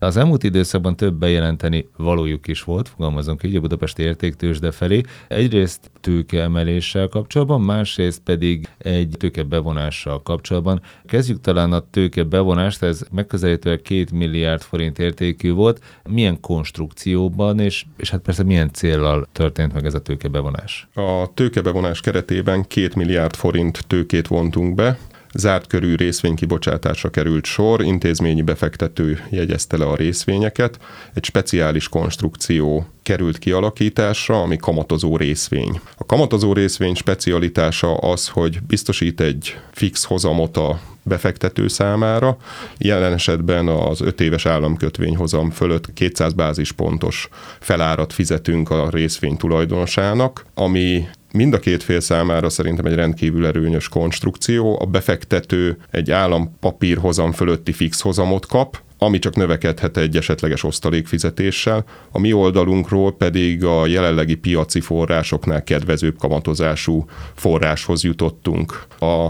Az elmúlt időszakban több bejelenteni valójuk is volt, fogalmazunk így, a budapesti értéktőzsde felé. Egyrészt tőkeemeléssel kapcsolatban, másrészt pedig egy tőkebevonással kapcsolatban. Kezdjük talán a tőkebevonást, ez megközelítőleg 2 milliárd forint értékű volt. Milyen konstrukcióban, és hát persze milyen céllal történt meg ez a tőkebevonás? A tőkebevonás keretében 2 milliárd forint tőkét vontunk be. Zárt körű részvénykibocsátásra került sor, intézményi befektető jegyezte le a részvényeket, egy speciális konstrukció került kialakításra, ami kamatozó részvény. A kamatozó részvény specialitása az, hogy biztosít egy fix hozamot a befektető számára, jelen esetben az 5 éves államkötvényhozam fölött 200 bázispontos felárat fizetünk a részvény tulajdonosának, ami mind a két fél számára szerintem egy rendkívül erőnyös konstrukció. A befektető egy állampapírhozam fölötti fix hozamot kap, ami csak növekedhet egy esetleges osztalékfizetéssel. A mi oldalunkról pedig a jelenlegi piaci forrásoknál kedvezőbb kamatozású forráshoz jutottunk. A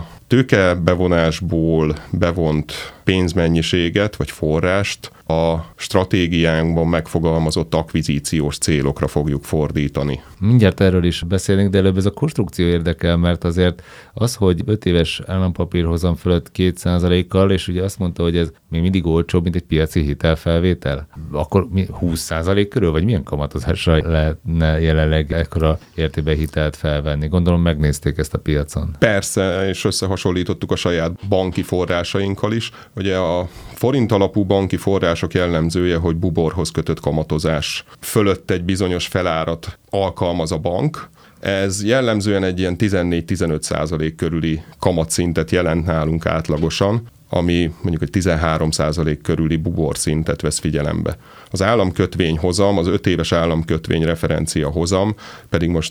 tőkebevonásból bevont pénzmennyiséget vagy forrást a stratégiánkban megfogalmazott akvizíciós célokra fogjuk fordítani. Mindjárt erről is beszélnénk, de előbb ez a konstrukció érdekel, mert azért az, hogy 5 éves állampapírhozam fölött 2%-kal, és ugye azt mondta, hogy ez még mindig olcsóbb, mint egy piaci hitelfelvétel, akkor 20% körül, vagy milyen kamatozásra lehetne jelenleg ekkora értékben hitelt felvenni? Gondolom megnézték ezt a piacon. Persze, és összehasonlítottuk a saját banki forrásainkkal is. Ugye a forint alapú banki források jellemzője, hogy buborhoz kötött kamatozás fölött egy bizonyos felárat alkalmaz a bank. Ez jellemzően egy ilyen 14-15% körüli kamatszintet jelent nálunk átlagosan, ami mondjuk egy 13% körüli buborszintet vesz figyelembe. Az államkötvény hozam, az 5 éves államkötvény referencia hozam pedig most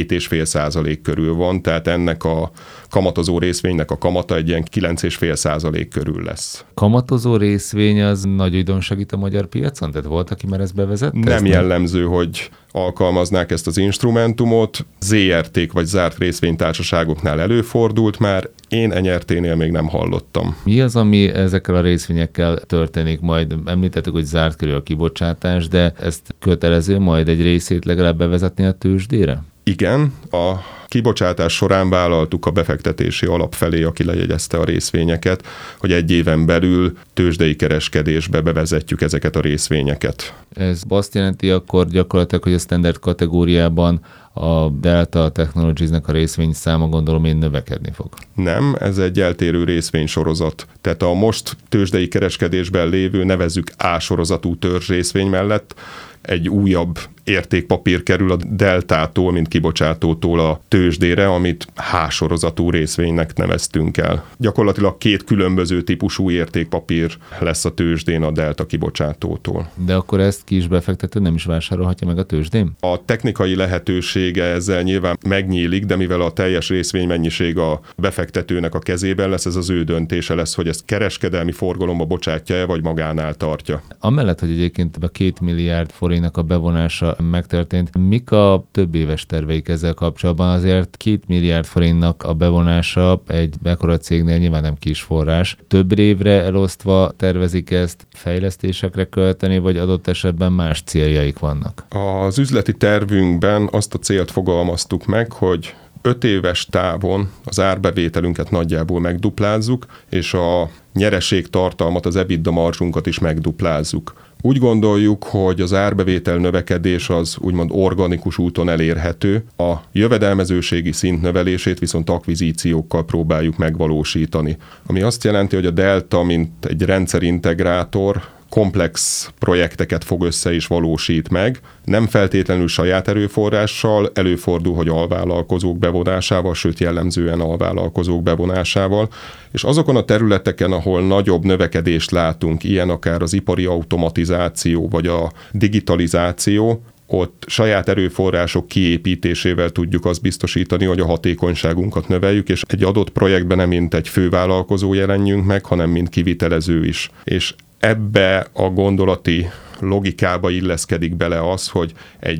7,5% körül van, tehát ennek a kamatozó részvénynek a kamata egy ilyen 9,5% körül lesz. Kamatozó részvény az nagy újdonság itt a magyar piacon? Tehát volt, aki már ezt bevezette? Nem jellemző, hogy alkalmaznák ezt az instrumentumot. ZRT-k vagy zárt részvénytársaságoknál előfordult már, én NRT-nél még nem hallottam. Mi az, ami ezekkel a részvényekkel történik majd? Említettük, hogy zárt körül a kibocsátás, de ezt kötelező majd egy részét legalább bevezetni a tőzsdére? Igen, a kibocsátás során vállaltuk a befektetési alap felé, aki lejegyezte a részvényeket, hogy 1 éven belül tőzsdei kereskedésbe bevezetjük ezeket a részvényeket. Ez azt jelenti akkor gyakorlatilag, hogy a standard kategóriában a Delta Technologies-nek a részvényszáma gondolom én növekedni fog. Nem, ez egy eltérő részvénysorozat. Tehát a most tőzsdei kereskedésben lévő, nevezzük A sorozatú törzsrészvény mellett egy újabb értékpapír kerül a Deltától, mint kibocsátótól a tőzsdére, amit H sorozatú részvénynek neveztünk el. Gyakorlatilag 2 különböző típusú értékpapír lesz a tőzsdén a Delta kibocsátótól. De akkor ezt kis befektető nem is vásárolhatja meg a tőzsdén? A technikai lehetősége ezzel nyilván megnyílik, de mivel a teljes részvénymennyiség a befektetőnek a kezében lesz, ez az ő döntése lesz, hogy ezt kereskedelmi forgalomba bocsátja-e, vagy magánál tartja. Amellett, hogy egyébként a 2 milliárd forintnak a bevonása megtörtént, mik a több éves terveik ezzel kapcsolatban? Azért 2 milliárd forintnak a bevonása egy ekkora cégnél nyilván nem kis forrás. Több évre elosztva tervezik ezt fejlesztésekre költeni, vagy adott esetben más céljaik vannak? Az üzleti tervünkben azt a célt fogalmaztuk meg, hogy 5 éves távon az árbevételünket nagyjából megduplázzuk, és a nyereségtartalmat, az EBITDA marzsunkat is megduplázzuk. Úgy gondoljuk, hogy az árbevétel növekedés az úgymond organikus úton elérhető, a jövedelmezőségi szint növelését viszont akvizíciókkal próbáljuk megvalósítani. Ami azt jelenti, hogy a Delta, mint egy rendszerintegrátor, komplex projekteket fog össze és valósít meg, nem feltétlenül saját erőforrással, előfordul, hogy alvállalkozók bevonásával, sőt jellemzően alvállalkozók bevonásával, és azokon a területeken, ahol nagyobb növekedést látunk, ilyen akár az ipari automatizáció vagy a digitalizáció, ott saját erőforrások kiépítésével tudjuk azt biztosítani, hogy a hatékonyságunkat növeljük, és egy adott projektben nem mint egy fővállalkozó jelenjünk meg, hanem mint kivitelező is. És ebbe a gondolati logikába illeszkedik bele az, hogy egy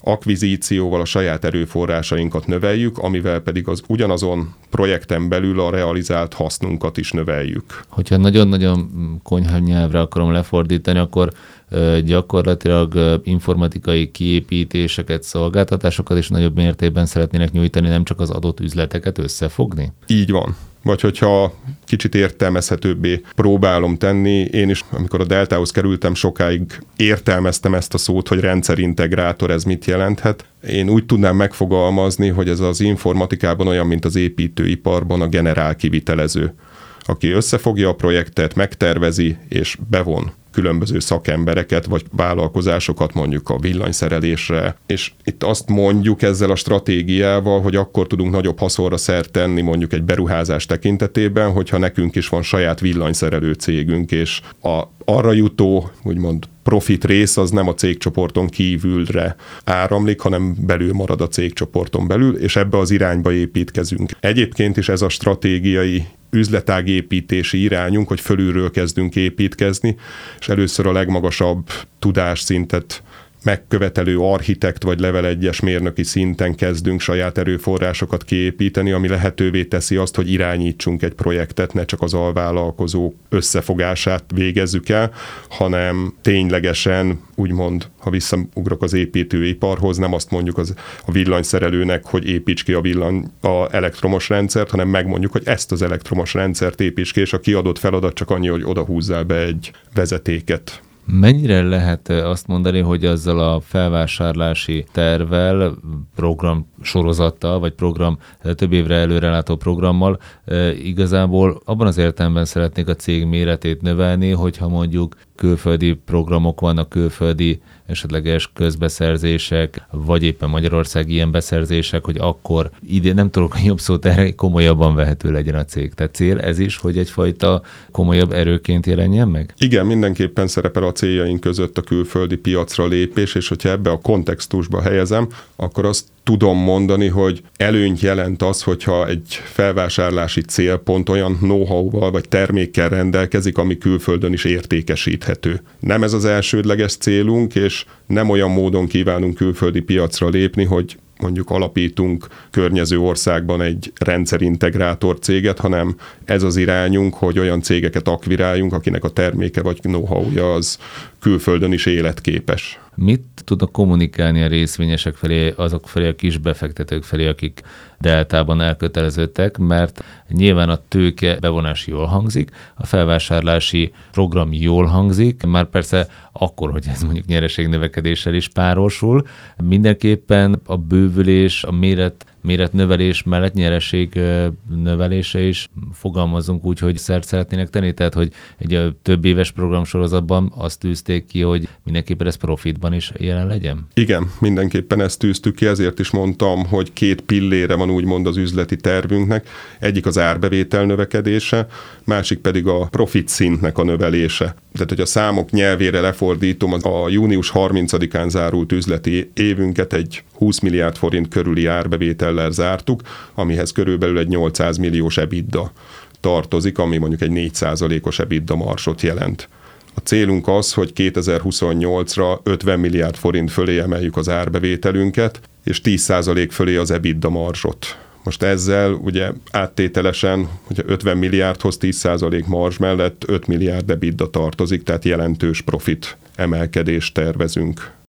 akvizícióval a saját erőforrásainkat növeljük, amivel pedig az ugyanazon projekten belül a realizált hasznunkat is növeljük. Hogyha nagyon-nagyon konyha nyelvre akarom lefordítani, akkor gyakorlatilag informatikai kiépítéseket, szolgáltatásokat is nagyobb mértékben szeretnének nyújtani, nem csak az adott üzleteket összefogni? Így van. Vagy hogyha kicsit értelmezhetőbbé próbálom tenni, én is, amikor a Deltához kerültem, sokáig értelmeztem ezt a szót, hogy rendszerintegrátor, ez mit jelenthet. Én úgy tudnám megfogalmazni, hogy ez az informatikában olyan, mint az építőiparban a generál kivitelező, aki összefogja a projektet, megtervezi és bevon különböző szakembereket vagy vállalkozásokat mondjuk a villanyszerelésre, és itt azt mondjuk ezzel a stratégiával, hogy akkor tudunk nagyobb haszonra szert tenni mondjuk egy beruházás tekintetében, hogyha nekünk is van saját villanyszerelő cégünk, és arra jutó, úgymond profit rész az nem a cégcsoporton kívülre áramlik, hanem belül marad a cégcsoporton belül, és ebbe az irányba építkezünk. Egyébként is ez a stratégiai üzletágépítési irányunk, hogy fölülről kezdünk építkezni, és először a legmagasabb tudásszintet megkövetelő architekt vagy level 1-es mérnöki szinten kezdünk saját erőforrásokat kiépíteni, ami lehetővé teszi azt, hogy irányítsunk egy projektet, ne csak az alvállalkozók összefogását végezzük el, hanem ténylegesen, úgymond, ha visszaugrok az építőiparhoz, nem azt mondjuk a villanyszerelőnek, hogy építs ki a elektromos rendszert, hanem megmondjuk, hogy ezt az elektromos rendszert építs ki, és a kiadott feladat csak annyi, hogy oda húzzál be egy vezetéket. Mennyire lehet azt mondani, hogy azzal a felvásárlási tervvel, program sorozattal, vagy program több évre előrelátó programmal igazából abban az értelemben szeretnék a cég méretét növelni, hogyha mondjuk külföldi programok vannak, külföldi esetleges közbeszerzések, vagy éppen Magyarország ilyen beszerzések, hogy akkor ide nem tudok jobb szót erre, komolyabban vehető legyen a cég. Tehát cél ez is, hogy egyfajta komolyabb erőként jelenjen meg? Igen, mindenképpen szerepel a céljaink között a külföldi piacra lépés, és hogyha ebbe a kontextusba helyezem, akkor azt tudom mondani, hogy előnyt jelent az, hogyha egy felvásárlási célpont olyan know-how-val vagy termékkel rendelkezik, ami külföldön is értékesíthető. Nem ez az elsődleges célunk, és nem olyan módon kívánunk külföldi piacra lépni, hogy mondjuk alapítunk környező országban egy rendszerintegrátor céget, hanem ez az irányunk, hogy olyan cégeket akviráljunk, akinek a terméke vagy know-how-ja az külföldön is életképes. Mit tudnak kommunikálni a részvényesek felé, azok felé, a kis befektetők felé, akik Deltában elköteleződtek, mert nyilván a tőke bevonás jól hangzik, a felvásárlási program jól hangzik, már persze akkor, hogy ez mondjuk nyereségnövekedéssel is párosul, mindenképpen a bővülés, a méretnövelés mellett nyereség növelése is fogalmazunk úgy, hogy szert szeretnének tenni, tehát hogy egy több éves programsorozatban azt tűzték ki, hogy mindenképpen ez profitban is jelen legyen? Igen, mindenképpen ezt tűztük ki, ezért is mondtam, hogy 2 pillére van úgymond az üzleti tervünknek. Egyik az árbevétel növekedése, másik pedig a profit szintnek a növelése. Tehát, hogy a számok nyelvére lefordítom, a június 30-án zárult üzleti évünket egy 20 milliárd forint körüli árbevétellel zártuk, amihez körülbelül egy 800 milliós EBITDA tartozik, ami mondjuk egy 4%-os EBITDA marzsot jelent. A célunk az, hogy 2028-ra 50 milliárd forint fölé emeljük az árbevételünket, és 10% fölé az EBITDA marzsot. Most ezzel ugye áttételesen, hogyha 50 milliárdhoz 10% marzs mellett 5 milliárd EBITDA tartozik, tehát jelentős profit emelkedést tervezünk